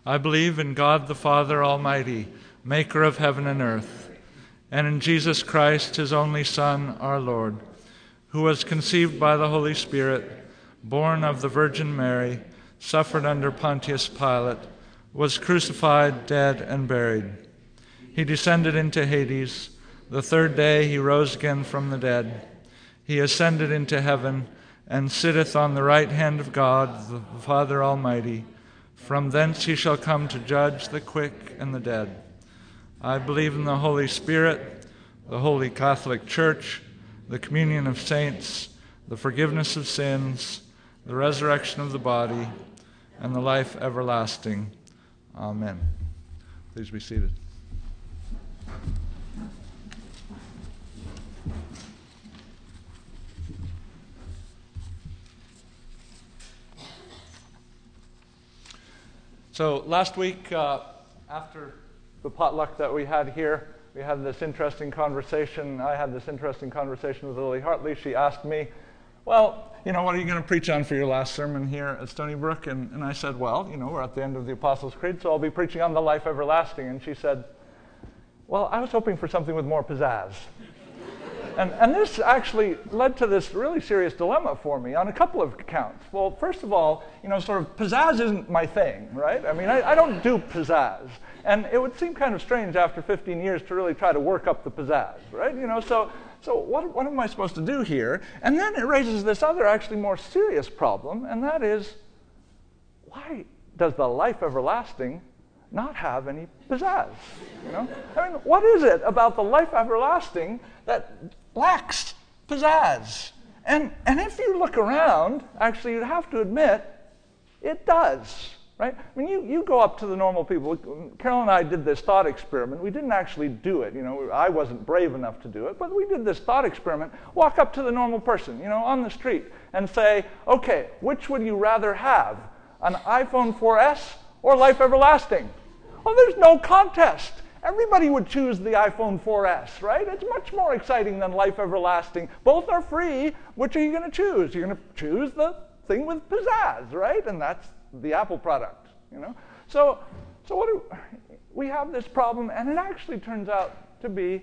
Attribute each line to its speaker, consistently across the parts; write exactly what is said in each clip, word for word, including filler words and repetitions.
Speaker 1: I believe in God the Father Almighty, maker of heaven and earth, and in Jesus Christ, his only Son, our Lord, who was conceived by the Holy Spirit, born of the Virgin Mary, suffered under Pontius Pilate, was crucified, dead, and buried. He descended into Hades. The third day he rose again from the dead. He ascended into heaven and sitteth on the right hand of God, the Father Almighty. From thence he shall come to judge the quick and the dead. I believe in the Holy Spirit, the Holy Catholic Church, the communion of saints, the forgiveness of sins, the resurrection of the body, and the life everlasting. Amen. Please be seated. So last week, uh, after the potluck that we had here, we had this interesting conversation. I had this interesting conversation with Lily Hartley. She asked me, well, you know, what are you going to preach on for your last sermon here at Stony Brook? And, and I said, well, you know, we're at the end of the Apostles' Creed, so I'll be preaching on the life everlasting. And she said, well, I was hoping for something with more pizzazz. And, and this actually led to this really serious dilemma for me on a couple of counts. Well, first of all, you know, sort of pizzazz isn't my thing, right? I mean, I, I don't do pizzazz. And it would seem kind of strange after fifteen years to really try to work up the pizzazz, right? You know, so so what, what am I supposed to do here? And then it raises this other, actually more serious problem, and that is, why does the life everlasting not have any pizzazz? You know, I mean, what is it about the life everlasting that lacks pizzazz? And and if you look around, actually, you'd have to admit it does. Right? I mean, you, you go up to the normal people. Carol and I did this thought experiment. We didn't actually do it. You know, I wasn't brave enough to do it, but we did this thought experiment. Walk up to the normal person, you know, on the street and say, okay, which would you rather have, an iPhone four S or life everlasting? Well, there's no contest. Everybody would choose the iPhone four S, right? It's much more exciting than life everlasting. Both are free. Which are you going to choose? You're going to choose the thing with pizzazz, right? And that's the Apple product, you know. So, so what do, we have this problem, and it actually turns out to be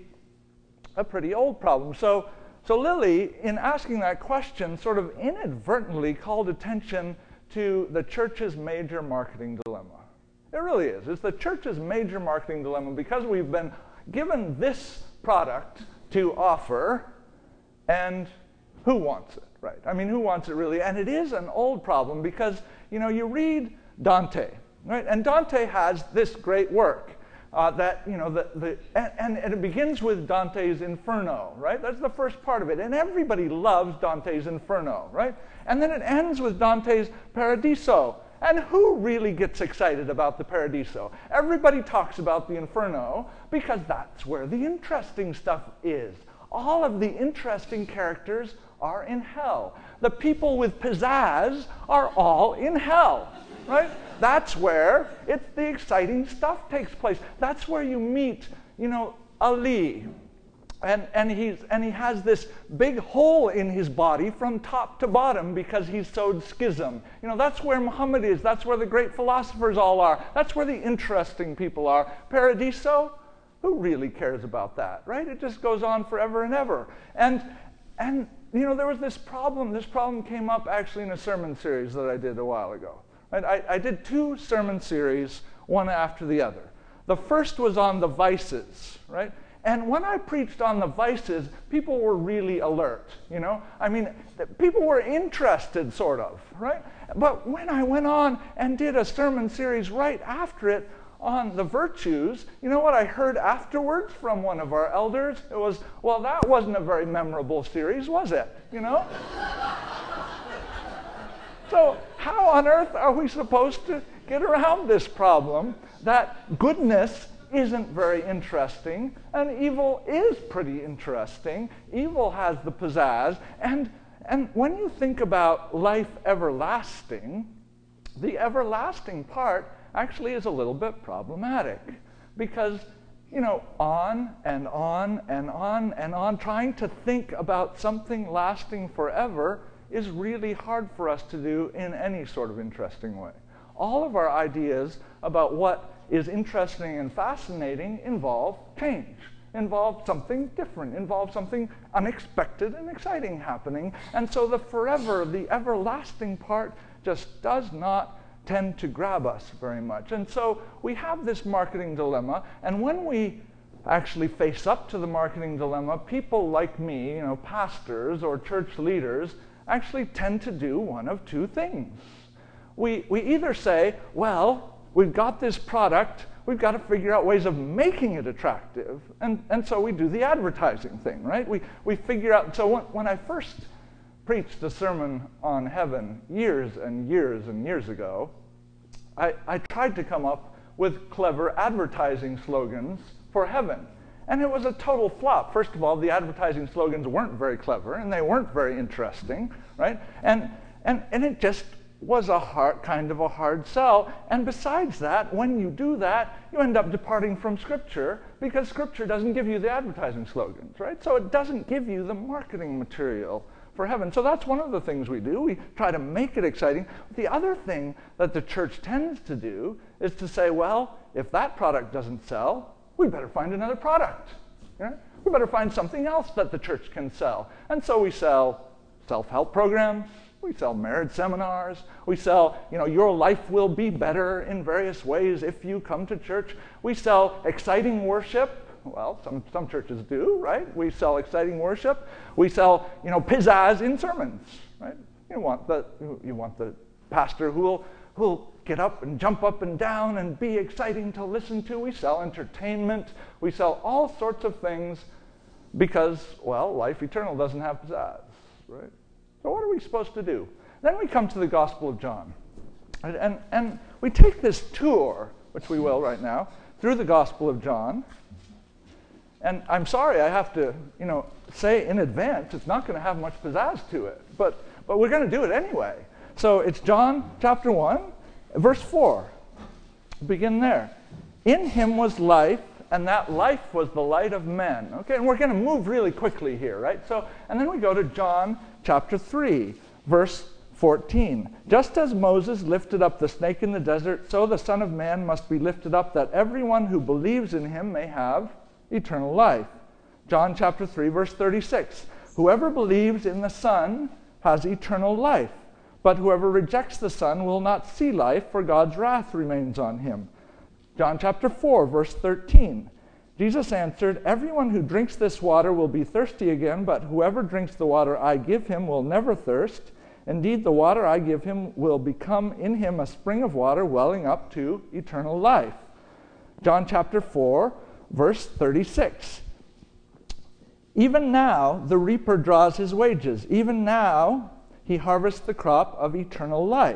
Speaker 1: a pretty old problem. So, so Lily, in asking that question, sort of inadvertently called attention to the church's major marketing dilemma. It really is. It's the church's major marketing dilemma because we've been given this product to offer, and who wants it, right? I mean, who wants it really? And it is an old problem because, you know, you read Dante, right? And Dante has this great work uh, that, you know, the, the and, and it begins with Dante's Inferno, right? That's the first part of it. And everybody loves Dante's Inferno, right? And then it ends with Dante's Paradiso. And who really gets excited about the Paradiso? Everybody talks about the Inferno because that's where the interesting stuff is. All of the interesting characters are in hell. The people with pizzazz are all in hell, right? That's where it's the exciting stuff takes place. That's where you meet, you know, Ali. And, and, he's, and he has this big hole in his body from top to bottom because he's sowed schism. You know, that's where Muhammad is. That's where the great philosophers all are. That's where the interesting people are. Paradiso, who really cares about that, right? It just goes on forever and ever. And, and you know, there was this problem. This problem came up actually in a sermon series that I did a while ago. Right? I, I did two sermon series, one after the other. The first was on the vices, right? And when I preached on the vices, people were really alert, you know? I mean, people were interested, sort of, right? But when I went on and did a sermon series right after it on the virtues, you know what I heard afterwards from one of our elders? It was, well, that wasn't a very memorable series, was it? You know? So how on earth are we supposed to get around this problem that goodness isn't very interesting, and evil is pretty interesting. Evil has the pizzazz, and, and when you think about life everlasting, the everlasting part actually is a little bit problematic, because, you know, on and on and on and on, trying to think about something lasting forever is really hard for us to do in any sort of interesting way. all of our ideas about what is interesting and fascinating involve change, involve something different, involve something unexpected and exciting happening. And so the forever, the everlasting part just does not tend to grab us very much. And so we have this marketing dilemma, and when we actually face up to the marketing dilemma, people like me, you know, pastors or church leaders, actually tend to do one of two things. We, we either say, well, we've got this product, we've got to figure out ways of making it attractive, and, and so we do the advertising thing, right? We, we figure out, so when, when I first preached a sermon on heaven years and years and years ago, I, I tried to come up with clever advertising slogans for heaven. And it was a total flop. First of all, the advertising slogans weren't very clever, and they weren't very interesting, right? And and and it just was a hard, kind of a hard sell. And besides that, when you do that, you end up departing from Scripture, because Scripture doesn't give you the advertising slogans, right? So it doesn't give you the marketing material for heaven. So that's one of the things we do. We try to make it exciting. The other thing that the church tends to do is to say, well, if that product doesn't sell, we better find another product. Right? We better find something else that the church can sell. And so we sell self-help programs, we sell marriage seminars, we sell, you know, your life will be better in various ways if you come to church. We sell exciting worship. Well, some, some churches do, right? We sell exciting worship. We sell, you know, pizzazz in sermons, right? You want the, you want the pastor who will, who will get up and jump up and down and be exciting to listen to. We sell entertainment. We sell all sorts of things because, well, life eternal doesn't have pizzazz, right? So what are we supposed to do? Then we come to the Gospel of John. And, and, and we take this tour, which we will right now, through the Gospel of John. And I'm sorry I have to, you know, say in advance it's not going to have much pizzazz to it, but, but we're going to do it anyway. So it's John chapter one, verse four. Begin there. In him was life, and that life was the light of men. Okay, and we're going to move really quickly here, right? So, and then we go to John chapter three, verse fourteen. Just as Moses lifted up the snake in the desert, so the Son of Man must be lifted up, that everyone who believes in him may have eternal life. John chapter three, verse thirty-six. Whoever believes in the Son has eternal life, but whoever rejects the Son will not see life, for God's wrath remains on him. John chapter four, verse thirteen. Jesus answered, everyone who drinks this water will be thirsty again, but whoever drinks the water I give him will never thirst. Indeed, the water I give him will become in him a spring of water welling up to eternal life. John chapter four, verse thirty-six. Even now the reaper draws his wages. Even now he harvests the crop of eternal life.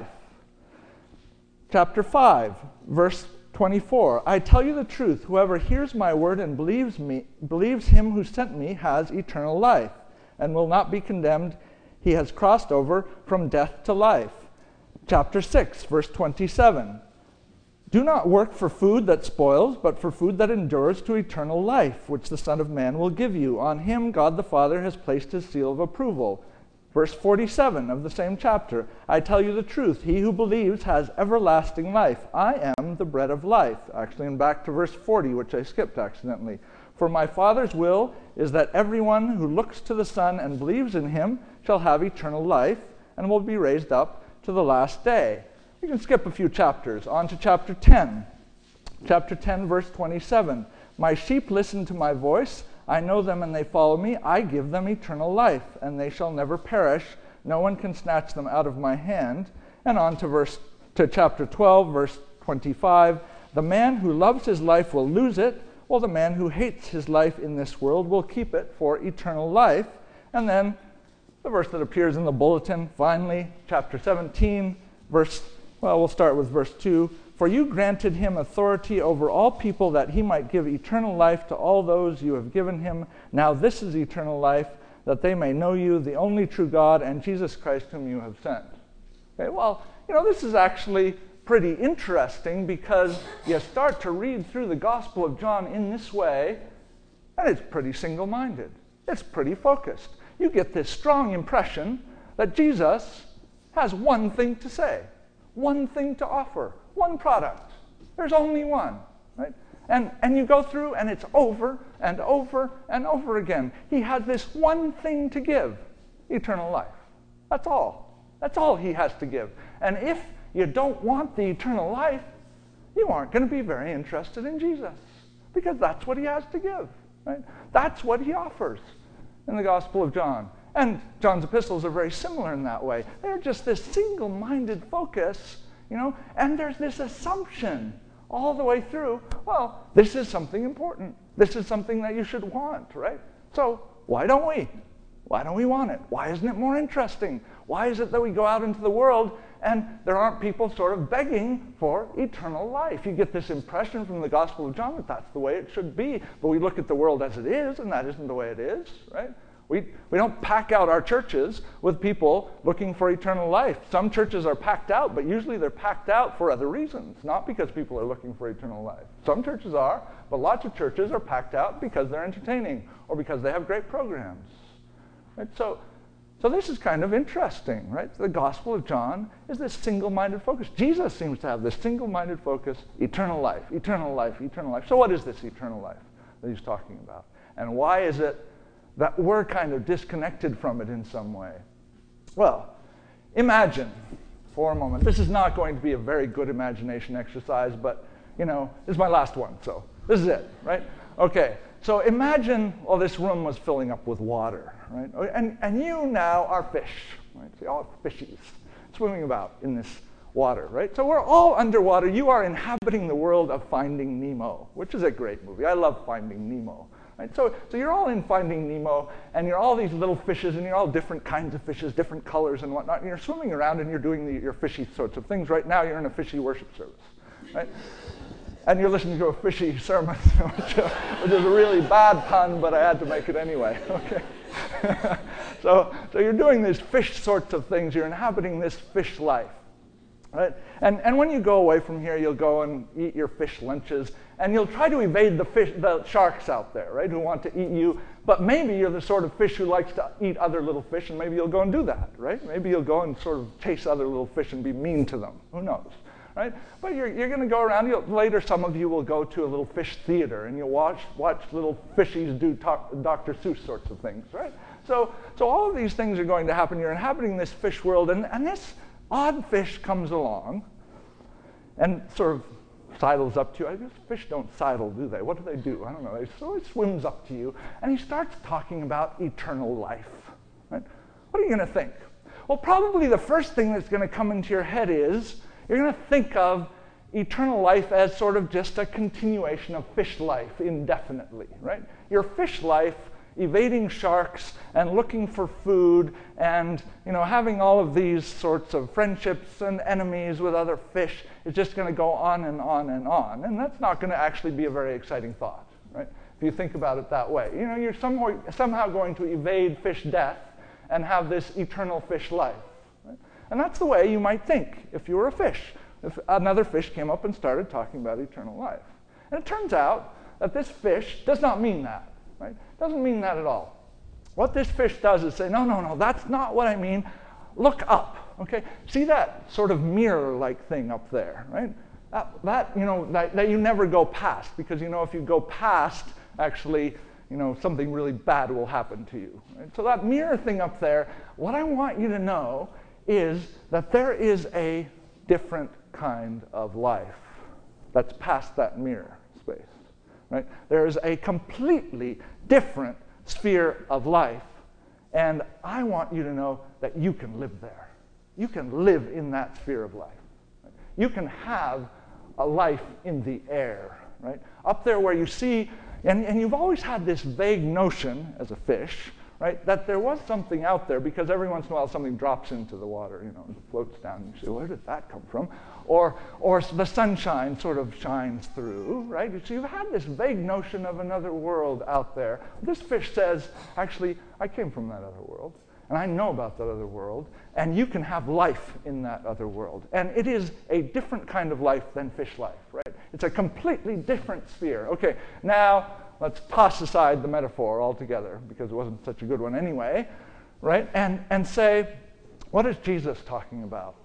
Speaker 1: Chapter five, verse twenty-four. I tell you the truth, whoever hears my word and believes me, believes him who sent me has eternal life, and will not be condemned. He has crossed over from death to life. Chapter six, verse twenty-seven. Do not work for food that spoils, but for food that endures to eternal life, which the Son of Man will give you. On him God the Father has placed his seal of approval. Verse forty-seven of the same chapter. I tell you the truth, he who believes has everlasting life. I am the bread of life. Actually, and back to verse forty, which I skipped accidentally. For my Father's will is that everyone who looks to the Son and believes in him shall have eternal life and will be raised up to the last day. You can skip a few chapters, on to chapter ten. Chapter ten, verse twenty-seven. My sheep listen to my voice. I know them and they follow me. I give them eternal life, and they shall never perish. No one can snatch them out of my hand. And on to verse to chapter twelve, verse twenty-five. The man who loves his life will lose it, while the man who hates his life in this world will keep it for eternal life. And then the verse that appears in the bulletin, finally, chapter seventeen, verse Well, we'll start with verse two. For you granted him authority over all people, that he might give eternal life to all those you have given him. Now this is eternal life, that they may know you, the only true God, and Jesus Christ whom you have sent. Okay, well, you know, this is actually pretty interesting, because you start to read through the Gospel of John in this way, and it's pretty single-minded. It's pretty focused. You get this strong impression that Jesus has one thing to say. one thing to offer, one product. There's only one, right? And, and you go through, and it's over and over and over again. He has this one thing to give, eternal life. That's all. That's all he has to give. And if you don't want the eternal life, you aren't going to be very interested in Jesus, because that's what he has to give, right? That's what he offers in the Gospel of John. And John's epistles are very similar in that way. They're just this single-minded focus, you know, and there's this assumption all the way through, well, this is something important. This is something that you should want, right? So why don't we? Why don't we want it? Why isn't it more interesting? Why is it that we go out into the world and there aren't people sort of begging for eternal life? You get this impression from the Gospel of John that that's the way it should be, but we look at the world as it is, and that isn't the way it is, right? We, we don't pack out our churches with people looking for eternal life. Some churches are packed out, but usually they're packed out for other reasons, not because people are looking for eternal life. Some churches are, but lots of churches are packed out because they're entertaining or because they have great programs. Right? So, so this is kind of interesting, right? The Gospel of John is this single-minded focus. Jesus seems to have this single-minded focus, eternal life, eternal life, eternal life. So what is this eternal life that he's talking about? And why is it that we're kind of disconnected from it in some way? Well, imagine for a moment. This is not going to be a very good imagination exercise, but, you know, this is my last one, so this is it, right? Okay, so imagine, well, this room was filling up with water, right? And, and you now are fish, right? So all fishies swimming about in this water, right? So we're all underwater. You are inhabiting the world of Finding Nemo, which is a great movie. I love Finding Nemo. Right? So, so you're all in Finding Nemo, and you're all these little fishes, and you're all different kinds of fishes, different colors and whatnot, and you're swimming around and you're doing the, your fishy sorts of things. Right now you're in a fishy worship service, right? And you're listening to a fishy sermon, which, which is a really bad pun, but I had to make it anyway, okay? so, so you're doing these fish sorts of things. You're inhabiting this fish life, right? And, and when you go away from here, you'll go and eat your fish lunches, and you'll try to evade the fish, the sharks out there, right, who want to eat you. But maybe you're the sort of fish who likes to eat other little fish, and maybe you'll go and do that, right? Maybe you'll go and sort of chase other little fish and be mean to them. Who knows, right? But you're, you're going to go around. You'll, later, some of you will go to a little fish theater, and you'll watch, watch little fishies do talk, Doctor Seuss sorts of things, right? So, so all of these things are going to happen. You're inhabiting this fish world, and, and this odd fish comes along and sort of sidles up to you. I guess fish don't sidle, do they? What do they do? I don't know. So he swims up to you, and he starts talking about eternal life. Right? What are you going to think? Well, probably the first thing that's going to come into your head is you're going to think of eternal life as sort of just a continuation of fish life indefinitely, right? Your fish life, evading sharks and looking for food and, you know, having all of these sorts of friendships and enemies with other fish is just going to go on and on and on. And that's not going to actually be a very exciting thought, right? If you think about it that way. You know, you're somehow, somehow going to evade fish death and have this eternal fish life. Right? And that's the way you might think if you were a fish, if another fish came up and started talking about eternal life. And it turns out that this fish does not mean that. Right? Doesn't mean that at all. What this fish does is say, no, no, no, that's not what I mean. Look up, okay? See that sort of mirror-like thing up there, right? That, that you know, that, that you never go past, because, you know, if you go past, actually, you know, something really bad will happen to you. Right? So that mirror thing up there, what I want you to know is that there is a different kind of life that's past that mirror space. Right? There is a completely different sphere of life, and I want you to know that you can live there. You can live in that sphere of life. Right? You can have a life in the air, right? Up there where you see, and, and you've always had this vague notion as a fish, right, that there was something out there, because every once in a while something drops into the water, you know, and floats down, and you say, where did that come from? Or, or the sunshine sort of shines through, right? So you've had this vague notion of another world out there. This fish says, actually, I came from that other world, and I know about that other world, and you can have life in that other world. And it is a different kind of life than fish life, right? It's a completely different sphere. Okay, now let's toss aside the metaphor altogether, because it wasn't such a good one anyway, right? And, and say, what is Jesus talking about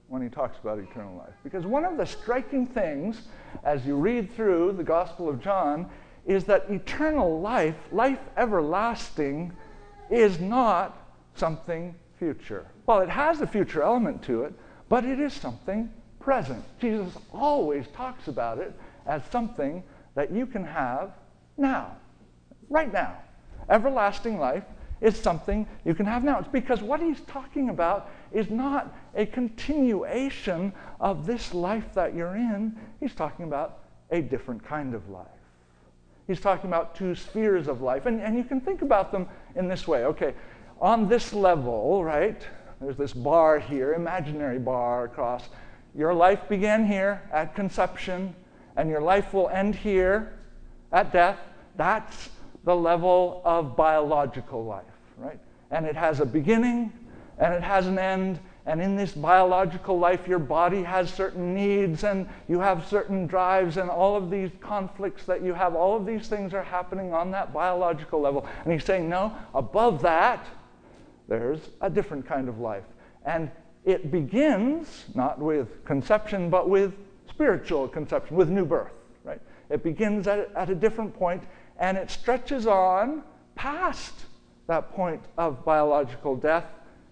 Speaker 1: when he talks about eternal life. Because one of the striking things as you read through the Gospel of John is that eternal life, life everlasting, is not something future. Well, it has a future element to it, but it is something present. Jesus always talks about it as something that you can have now, right now. Everlasting life is something you can have now. It's because what he's talking about is not a continuation of this life that you're in. He's talking about a different kind of life. He's talking about two spheres of life. And, and you can think about them in this way. Okay, on this level, right, there's this bar here, imaginary bar across. Your life began here at conception, and your life will end here at death. That's the level of biological life, right? And it has a beginning, and it has an end, and in this biological life, your body has certain needs, and you have certain drives, and all of these conflicts that you have, all of these things are happening on that biological level. And he's saying, no, above that, there's a different kind of life. And it begins not with conception, but with spiritual conception, with new birth, right? It begins at, at a different point, and it stretches on past that point of biological death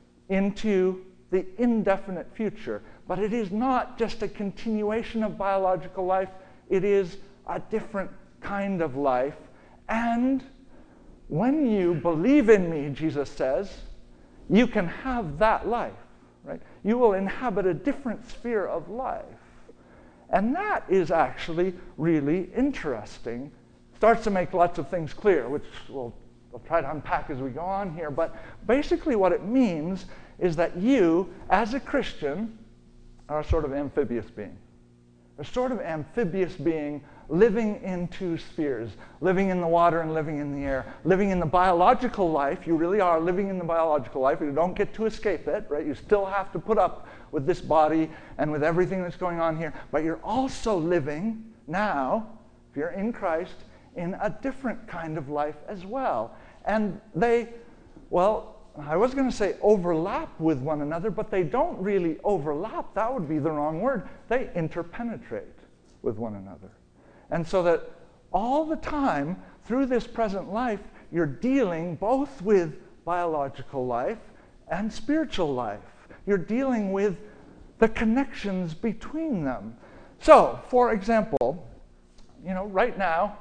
Speaker 1: into the indefinite future. But it is not just a continuation of biological life. It is a different kind of life. And when you believe in me, Jesus says, you can have that life, right? You will inhabit a different sphere of life. And that is actually really interesting. Starts to make lots of things clear, which we'll, we'll try to unpack as we go on here. But basically what it means is that you, as a Christian, are a sort of amphibious being. A sort of amphibious being living in two spheres, living in the water and living in the air, living in the biological life. You really are living in the biological life. You don't get to escape it, right? You still have to put up with this body and with everything that's going on here. But you're also living now, if you're in Christ, in a different kind of life as well. And they, well, I was going to say overlap with one another, but they don't really overlap. That would be the wrong word. They interpenetrate with one another. And so that all the time, through this present life, you're dealing both with biological life and spiritual life. You're dealing with the connections between them. So, for example, you know, right now,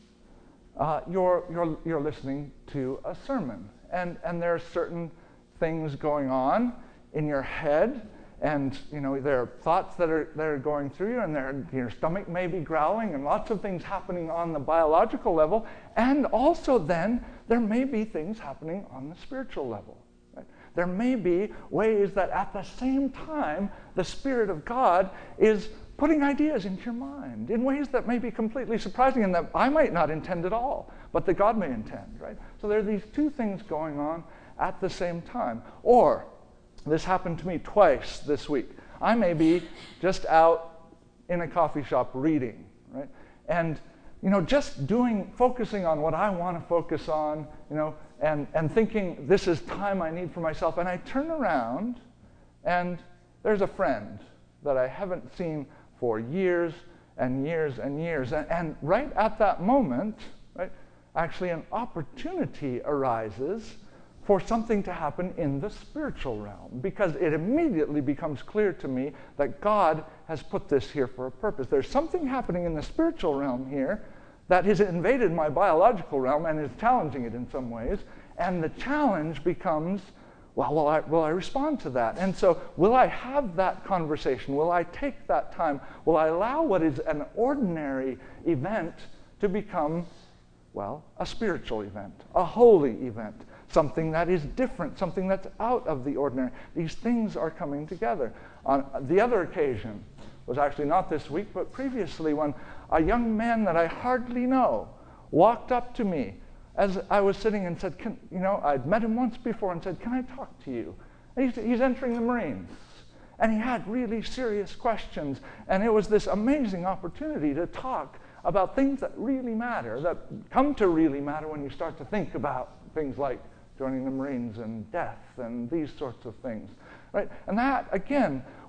Speaker 1: uh, you're, you're, you're listening to a sermon. And, and there are certain things going on in your head, and you know there are thoughts that are that are going through you, and there, your stomach may be growling, and lots of things happening on the biological level, and also then there may be things happening on the spiritual level. Right? There may be ways that at the same time the Spirit of God is putting ideas into your mind in ways that may be completely surprising and that I might not intend at all, but that God may intend, right? So there are these two things going on at the same time. Or, this happened to me twice this week. I may be just out in a coffee shop reading, right? And, you know, just doing, focusing on what I want to focus on, you know, and, and thinking this is time I need for myself. And I turn around and there's a friend that I haven't seen for years and years and years. And, and right at that moment, right, actually an opportunity arises for something to happen in the spiritual realm, because it immediately becomes clear to me that God has put this here for a purpose. There's something happening in the spiritual realm here that has invaded my biological realm and is challenging it in some ways, and the challenge becomes, well, will I, will I respond to that? And so will I have that conversation? Will I take that time? Will I allow what is an ordinary event to become, well, a spiritual event, a holy event, something that is different, something that's out of the ordinary? These things are coming together. On the other occasion was actually not this week, but previously, when a young man that I hardly know walked up to me as I was sitting and said, can, you know, I'd met him once before and said, can I talk to you? And he's, he's entering the Marines. And he had really serious questions. And it was this amazing opportunity to talk about things that really matter, that come to really matter when you start to think about things like joining the Marines and death and these sorts of things, right? And that, again,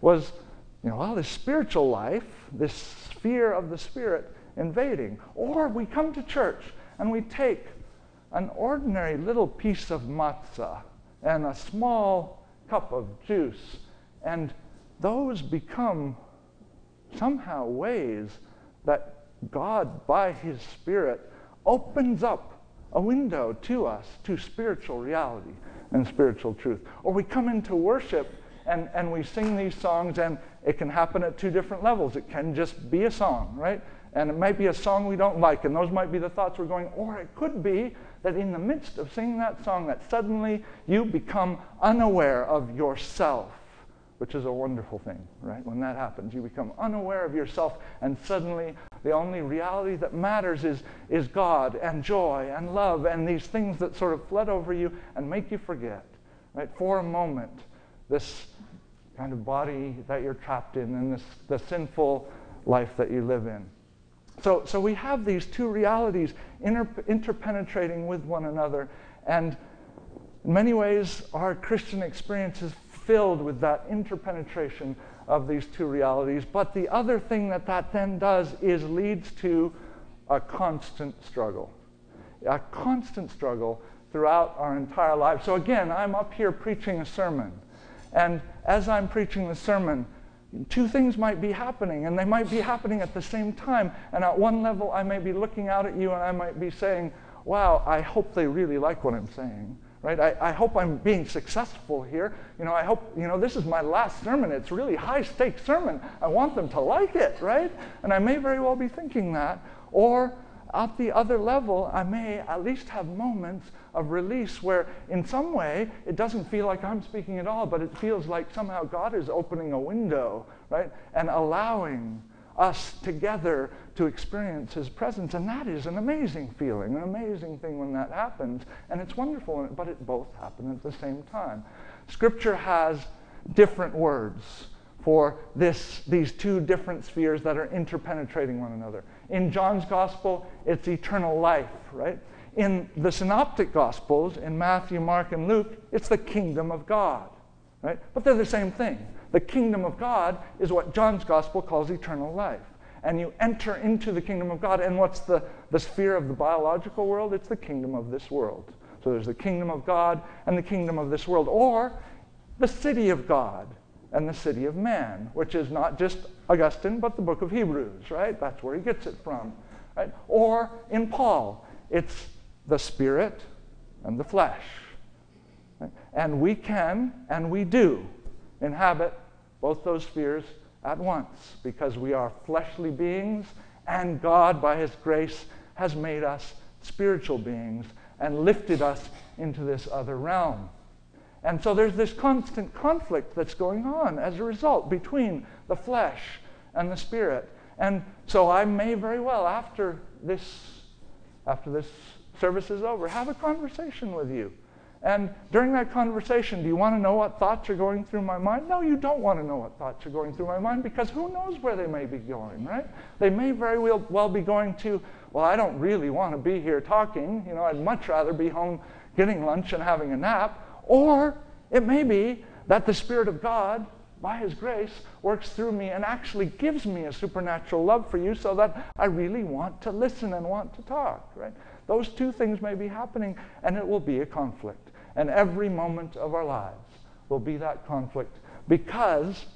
Speaker 1: was, you know, well, this spiritual life, this sphere of the Spirit invading. Or we come to church and we take an ordinary little piece of matzah and a small cup of juice, and those become somehow ways that God, by His Spirit, opens up a window to us, to spiritual reality and spiritual truth. Or we come into worship and, and we sing these songs, and it can happen at two different levels. It can just be a song, right? And it might be a song we don't like, and those might be the thoughts we're going, or it could be that in the midst of singing that song, that suddenly you become unaware of yourself, which is a wonderful thing, right? When that happens, you become unaware of yourself, and suddenly the only reality that matters is, is God and joy and love and these things that sort of flood over you and make you forget, right? For a moment, this kind of body that you're trapped in and this the sinful life that you live in. So, so we have these two realities inter, interpenetrating with one another, and in many ways our Christian experience is filled with that interpenetration of these two realities. But the other thing that that then does is leads to a constant struggle, a constant struggle throughout our entire lives. So again, I'm up here preaching a sermon, and as I'm preaching the sermon, two things might be happening, and they might be happening at the same time. And at one level, I may be looking out at you, and I might be saying, wow, I hope they really like what I'm saying, right? I, I hope I'm being successful here. You know, I hope, you know, this is my last sermon. It's a really high-stakes sermon. I want them to like it, right? And I may very well be thinking that. Or at the other level, I may at least have moments of release where in some way it doesn't feel like I'm speaking at all, but it feels like somehow God is opening a window, right? And allowing us together to experience His presence. And that is an amazing feeling, an amazing thing when that happens. And it's wonderful, but it both happen at the same time. Scripture has different words for this, these two different spheres that are interpenetrating one another. In John's Gospel, it's eternal life, right? In the Synoptic Gospels, in Matthew, Mark, and Luke, it's the kingdom of God, right? But they're the same thing. The kingdom of God is what John's Gospel calls eternal life. And you enter into the kingdom of God, and what's the, the sphere of the biological world? It's the kingdom of this world. So there's the kingdom of God and the kingdom of this world, or the city of God and the city of man, which is not just Augustine, but the book of Hebrews, right? That's where he gets it from, right? Or in Paul, it's the spirit and the flesh. Right? And we can, and we do, inhabit both those spheres at once, because we are fleshly beings, and God, by His grace, has made us spiritual beings and lifted us into this other realm. And so there's this constant conflict that's going on as a result between the flesh and the spirit. And so I may very well, after this, after this service is over, have a conversation with you. And during that conversation, do you want to know what thoughts are going through my mind? No, you don't want to know what thoughts are going through my mind, because who knows where they may be going, right? They may very well, well be going to, well, I don't really want to be here talking. You know, I'd much rather be home getting lunch and having a nap. Or it may be that the Spirit of God, by His grace, works through me and actually gives me a supernatural love for you, so that I really want to listen and want to talk, right? Those two things may be happening, and it will be a conflict. And every moment of our lives will be that conflict, because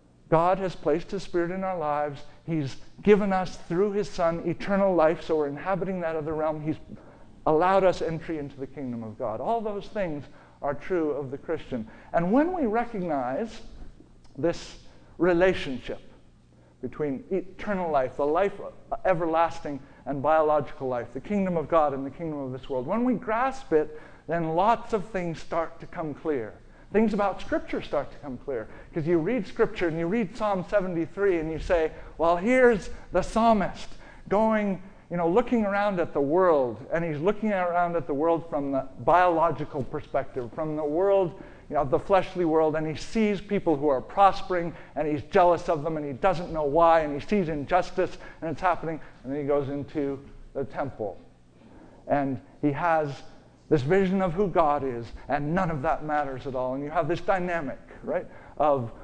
Speaker 1: God has placed His Spirit in our lives. He's given us, through His Son, eternal life, so we're inhabiting that other realm. He's allowed us entry into the kingdom of God. All those things are true of the Christian. And when we recognize this relationship between eternal life, the life everlasting, and biological life, the kingdom of God and the kingdom of this world, when we grasp it, then lots of things start to come clear. Things about Scripture start to come clear. Because you read Scripture and you read Psalm seventy-three and you say, well, here's the psalmist going, you know, looking around at the world, and he's looking around at the world from the biological perspective, from the world, you know, the fleshly world, and he sees people who are prospering, and he's jealous of them, and he doesn't know why, and he sees injustice, and it's happening, and then he goes into the temple. And he has this vision of who God is, and none of that matters at all. And you have this dynamic, right, of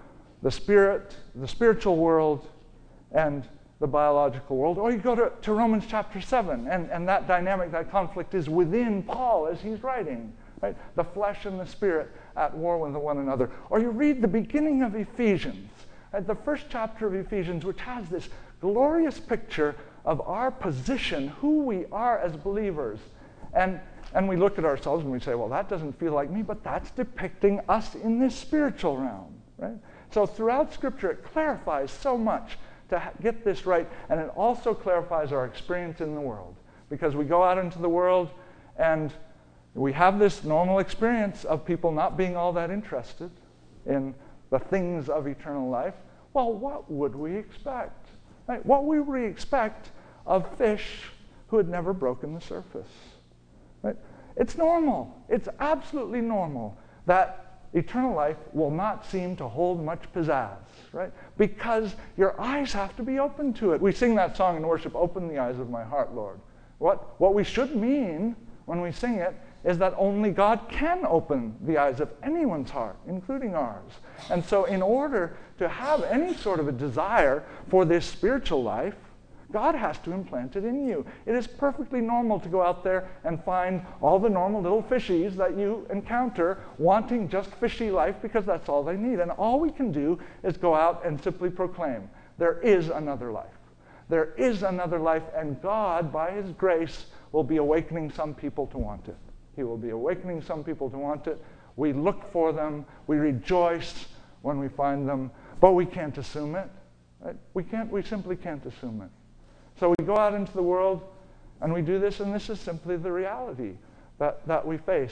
Speaker 1: the spirit, the spiritual world, and the biological world. Or you go to, to Romans chapter seven, and, and that dynamic, that conflict is within Paul as he's writing, right? The flesh and the spirit at war with one another. Or you read the beginning of Ephesians, right? The first chapter of Ephesians, which has this glorious picture of our position, who we are as believers. And, and we look at ourselves and we say, well, that doesn't feel like me, but that's depicting us in this spiritual realm, right? So throughout Scripture, it clarifies so much to ha- get this right, and it also clarifies our experience in the world. Because we go out into the world and we have this normal experience of people not being all that interested in the things of eternal life. Well, what would we expect? Right? What would we expect of fish who had never broken the surface? Right? It's normal. It's absolutely normal that eternal life will not seem to hold much pizzazz, right? Because your eyes have to be open to it. We sing that song in worship, "Open the eyes of my heart, Lord." What, what we should mean when we sing it is that only God can open the eyes of anyone's heart, including ours. And so in order to have any sort of a desire for this spiritual life, God has to implant it in you. It is perfectly normal to go out there and find all the normal little fishies that you encounter wanting just fishy life because that's all they need. And all we can do is go out and simply proclaim, there is another life. There is another life, and God, by His grace, will be awakening some people to want it. He will be awakening some people to want it. We look for them. We rejoice when we find them, but we can't assume it. Right? We can't. We simply can't assume it. So we go out into the world and we do this, and this is simply the reality that, that we face.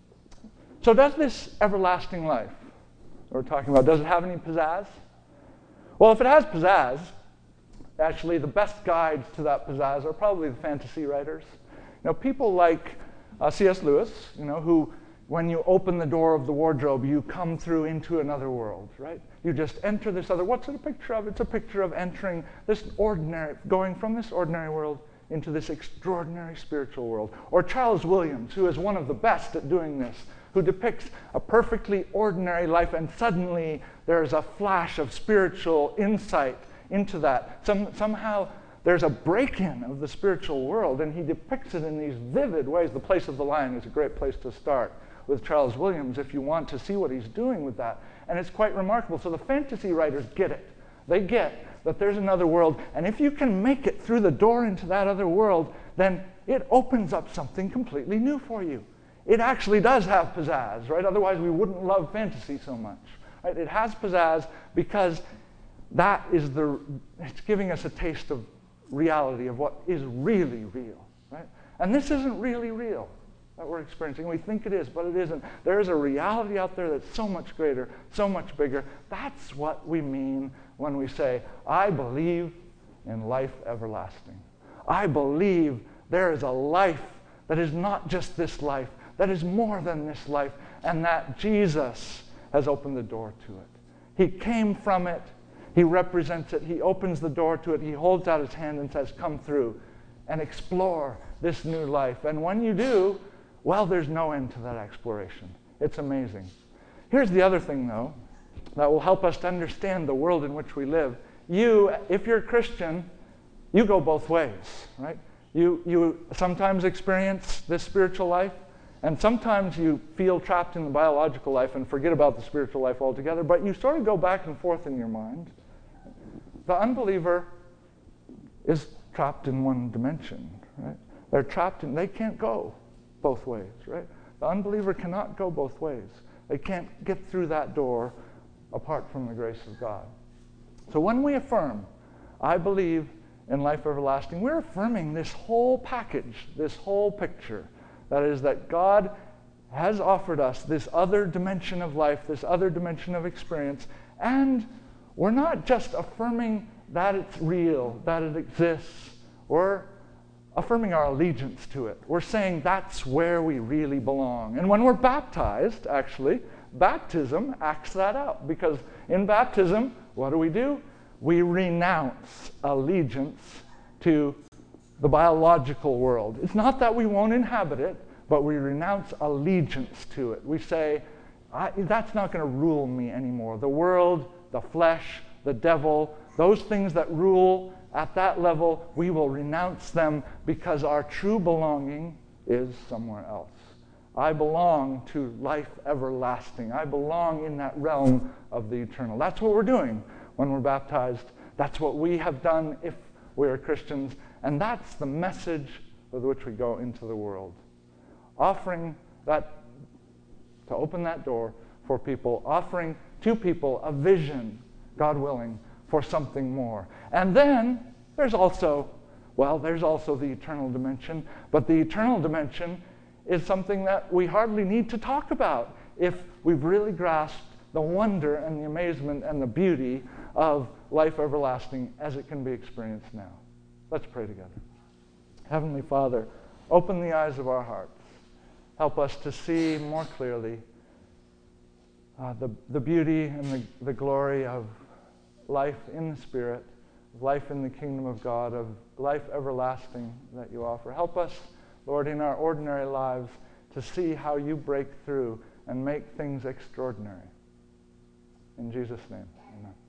Speaker 1: So does this everlasting life that we're talking about, does it have any pizzazz? Well, if it has pizzazz, actually the best guides to that pizzazz are probably the fantasy writers. You know, people like uh, C S Lewis, you know, who when you open the door of the wardrobe, you come through into another world, right? You just enter this other, what's it a picture of? It's a picture of entering this ordinary, going from this ordinary world into this extraordinary spiritual world. Or Charles Williams, who is one of the best at doing this, who depicts a perfectly ordinary life, and suddenly there's a flash of spiritual insight into that. Some, somehow there's a break-in of the spiritual world, and he depicts it in these vivid ways. The Place of the Lion is a great place to start with Charles Williams if you want to see what he's doing with that. And it's quite remarkable. So the fantasy writers get it. They get that there's another world, and if you can make it through the door into that other world, then it opens up something completely new for you. It actually does have pizzazz, right? Otherwise we wouldn't love fantasy so much. Right? It has pizzazz because that is the, it's giving us a taste of reality, of what is really real, right? And this isn't really real that we're experiencing. We think it is, but it isn't. There is a reality out there that's so much greater, so much bigger. That's what we mean when we say, I believe in life everlasting. I believe there is a life that is not just this life, that is more than this life, and that Jesus has opened the door to it. He came from it. He represents it. He opens the door to it. He holds out his hand and says, come through and explore this new life. And when you do, well, there's no end to that exploration. It's amazing. Here's the other thing, though, that will help us to understand the world in which we live. You, if you're a Christian, you go both ways, right? You, you sometimes experience this spiritual life, and sometimes you feel trapped in the biological life and forget about the spiritual life altogether, but you sort of go back and forth in your mind. The unbeliever is trapped in one dimension, right? They're trapped in, they can't go both ways, right? The unbeliever cannot go both ways. They can't get through that door apart from the grace of God. So when we affirm, I believe in life everlasting, we're affirming this whole package, this whole picture. That is that God has offered us this other dimension of life, this other dimension of experience, and we're not just affirming that it's real, that it exists. We're affirming our allegiance to it. We're saying that's where we really belong. And when we're baptized, actually, baptism acts that out. Because in baptism, what do we do? We renounce allegiance to the biological world. It's not that we won't inhabit it, but we renounce allegiance to it. We say, I, that's not going to rule me anymore. The world the flesh, the devil, those things that rule at that level, we will renounce them because our true belonging is somewhere else. I belong to life everlasting. I belong in that realm of the eternal. That's what we're doing when we're baptized. That's what we have done if we are Christians. And that's the message with which we go into the world. Offering that, to open that door for people, offering to people a vision, God willing, for something more. And then there's also, well, there's also the eternal dimension. But the eternal dimension is something that we hardly need to talk about if we've really grasped the wonder and the amazement and the beauty of life everlasting as it can be experienced now. Let's pray together. Heavenly Father, open the eyes of our hearts. Help us to see more clearly uh, the, the beauty and the, the glory of life in the Spirit, life in the kingdom of God, of life everlasting that you offer. Help us, Lord, in our ordinary lives to see how you break through and make things extraordinary. In Jesus' name, amen.